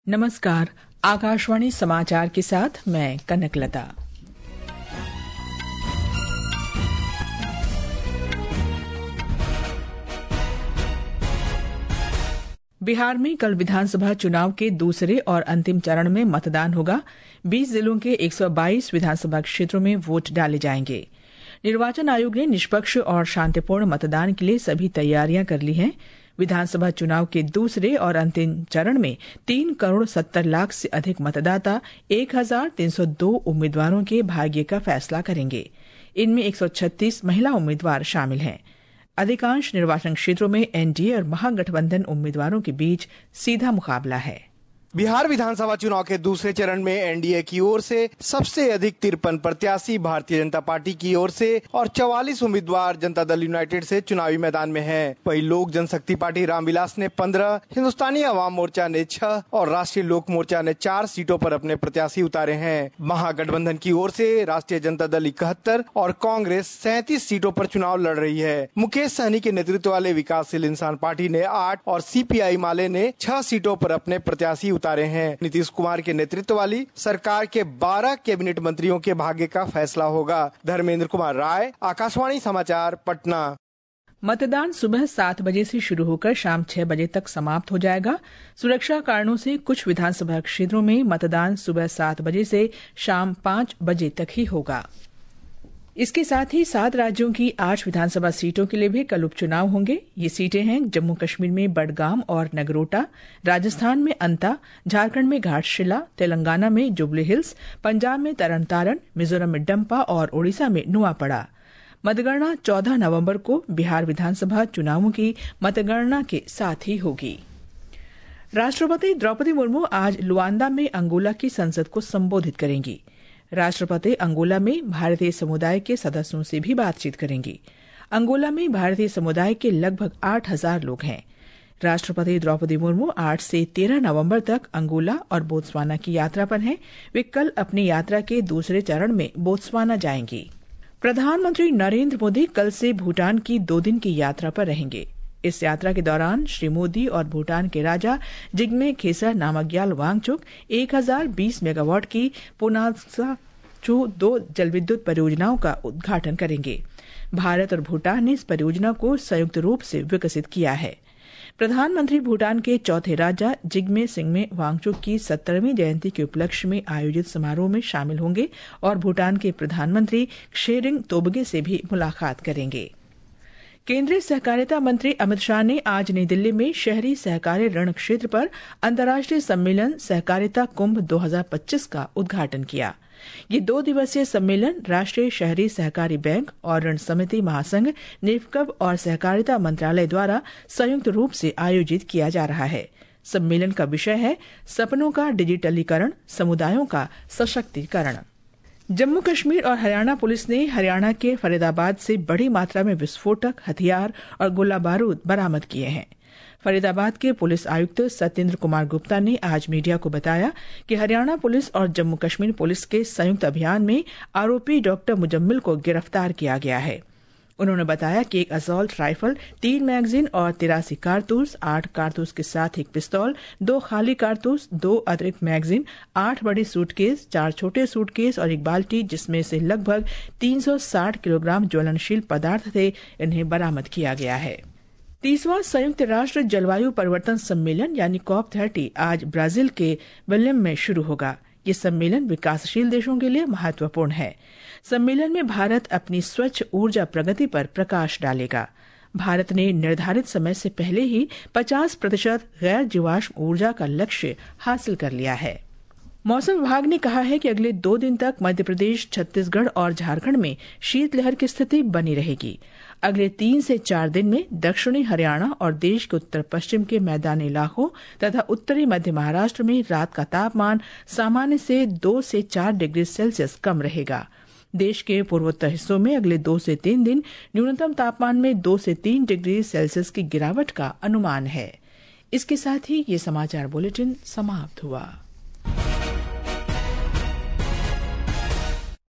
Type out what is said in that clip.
नमस्कार। आकाशवाणी समाचार के साथ मैं कनकलता। बिहार में कल विधानसभा चुनाव के दूसरे और अंतिम चरण में मतदान होगा। 20 जिलों के 122 विधानसभा क्षेत्रों में वोट डाले जाएंगे। निर्वाचन आयोग ने निष्पक्ष और शांतिपूर्ण मतदान के लिए सभी तैयारियां कर ली हैं। विधानसभा चुनाव के दूसरे और अंतिम चरण में 3 करोड़ 70 लाख से अधिक मतदाता 1302 उम्मीदवारों के भाग्य का फैसला करेंगे। इनमें 136 महिला उम्मीदवार शामिल हैं। अधिकांश निर्वाचन क्षेत्रों में एनडीए और महागठबंधन उम्मीदवारों के बीच सीधा मुकाबला है। बिहार विधानसभा चुनाव के दूसरे चरण में एनडीए की ओर से सबसे अधिक 53 प्रत्याशी भारतीय जनता पार्टी की ओर से और 44 उम्मीदवार जनता दल यूनाइटेड से चुनावी मैदान में हैं। वहीं लोक जनशक्ति पार्टी रामविलास ने 15, हिंदुस्तानी अवाम मोर्चा ने 6 और राष्ट्रीय लोक मोर्चा ने 4 सीटों पर अपने प्रत्याशी उतारे हैं। महागठबंधन की ओर से राष्ट्रीय जनता दल 71 और कांग्रेस 37 सीटों पर चुनाव लड़ रही है। मुकेश सहनी के नेतृत्व वाले विकासशील इंसान पार्टी ने 8 और सीपीआई माले ने 6 सीटों पर अपने प्रत्याशी उतारे हैं। नीतीश कुमार के नेतृत्व वाली सरकार के 12 कैबिनेट मंत्रियों के भाग्य का फैसला होगा। धर्मेंद्र कुमार राय, आकाशवाणी समाचार, पटना। मतदान सुबह 7 बजे से शुरू होकर शाम 6 बजे तक समाप्त हो जाएगा। सुरक्षा कारणों से कुछ विधानसभा क्षेत्रों में मतदान सुबह 7 बजे से शाम 5 बजे तक ही होगा। इसके साथ ही 7 राज्यों की 8 विधानसभा सीटों के लिए भी कल उपचुनाव होंगे। ये सीटें हैं जम्मू कश्मीर में बडगाम और नगरोटा, राजस्थान में अंता, झारखंड में घाटशिला, तेलंगाना में जुबली हिल्स, पंजाब में तरन तारण, मिजोरम में डम्पा और ओडिशा में नुआपड़ा। मतगणना 14 नवंबर को बिहार विधानसभा चुनावों की मतगणना के साथ ही होगी। राष्ट्रपति द्रौपदी मुर्मू आज लुआंदा में अंगोला की संसद को संबोधित करेंगी। राष्ट्रपति अंगोला में भारतीय समुदाय के सदस्यों से भी बातचीत करेंगी। अंगोला में भारतीय समुदाय के लगभग 8,000 लोग हैं। राष्ट्रपति द्रौपदी मुर्मू 8 से 13 नवंबर तक अंगोला और बोत्सवाना की यात्रा पर हैं। वे कल अपनी यात्रा के दूसरे चरण में बोत्सवाना जाएंगी। प्रधानमंत्री नरेंद्र मोदी कल से भूटान की 2 दिन की यात्रा पर रहेंगे। इस यात्रा के दौरान श्री मोदी और भूटान के राजा जिग्मे खेसर नामग्याल वांगचुक 1020 मेगावाट की पुनासा-चू 2 जलविद्युत परियोजनाओं का उद्घाटन करेंगे। भारत और भूटान ने इस परियोजना को संयुक्त रूप से विकसित किया है। प्रधानमंत्री भूटान के चौथे राजा जिग्मे सिंगमे वांगचुक की 70वीं जयंती के उपलक्ष्य में आयोजित समारोह में शामिल होंगे और भूटान के प्रधानमंत्री त्शेरिंग तोब्गे से भी मुलाकात करेंगे। केंद्रीय सहकारिता मंत्री अमित शाह ने आज नई दिल्ली में शहरी सहकारी ऋण क्षेत्र पर अंतर्राष्ट्रीय सम्मेलन सहकारिता कुंभ 2025 का उद्घाटन किया। ये 2 दिवसीय सम्मेलन राष्ट्रीय शहरी सहकारी बैंक और ऋण समिति महासंघ नेफकब और सहकारिता मंत्रालय द्वारा संयुक्त रूप से आयोजित किया जा रहा है। सम्मेलन का विषय है सपनों का डिजिटलीकरण, समुदायों का सशक्तिकरण। जम्मू कश्मीर और हरियाणा पुलिस ने हरियाणा के फरीदाबाद से बड़ी मात्रा में विस्फोटक, हथियार और गोला बारूद बरामद किए हैं। फरीदाबाद के पुलिस आयुक्त सत्येंद्र कुमार गुप्ता ने आज मीडिया को बताया कि हरियाणा पुलिस और जम्मू कश्मीर पुलिस के संयुक्त अभियान में आरोपी डॉक्टर मुजम्मिल को गिरफ्तार किया गया है। उन्होंने बताया कि एक असॉल्ट राइफल, 3 मैगजीन और 83 कारतूस, 8 कारतूस के साथ एक पिस्तौल, 2 खाली कारतूस, 2 अतिरिक्त मैगजीन, 8 बड़ी सूटकेस, 4 छोटे सूटकेस और एक बाल्टी जिसमें से लगभग 360 किलोग्राम ज्वलनशील पदार्थ थे, इन्हें बरामद किया गया है। 30वां संयुक्त राष्ट्र जलवायु परिवर्तन सम्मेलन यानी COP30 आज ब्राजील के बेलेम में शुरू होगा। ये सम्मेलन विकासशील देशों के लिए महत्वपूर्ण है। सम्मेलन में भारत अपनी स्वच्छ ऊर्जा प्रगति पर प्रकाश डालेगा। भारत ने निर्धारित समय से पहले ही 50% गैर जीवाश्म ऊर्जा का लक्ष्य हासिल कर लिया है। मौसम विभाग ने कहा है कि अगले 2 दिन तक मध्य प्रदेश, छत्तीसगढ़ और झारखंड में शीतलहर की स्थिति बनी रहेगी। अगले 3 से 4 दिन में दक्षिणी हरियाणा और देश के उत्तर पश्चिम के मैदानी इलाकों तथा उत्तरी मध्य महाराष्ट्र में रात का तापमान सामान्य से 2 से 4 डिग्री सेल्सियस कम रहेगा। देश के पूर्वोत्तर हिस्सों में अगले 2 से 3 दिन न्यूनतम तापमान में 2 से 3 डिग्री सेल्सियस की गिरावट का अनुमान है। इसके साथ ही ये समाचार बुलेटिन समाप्त हुआ।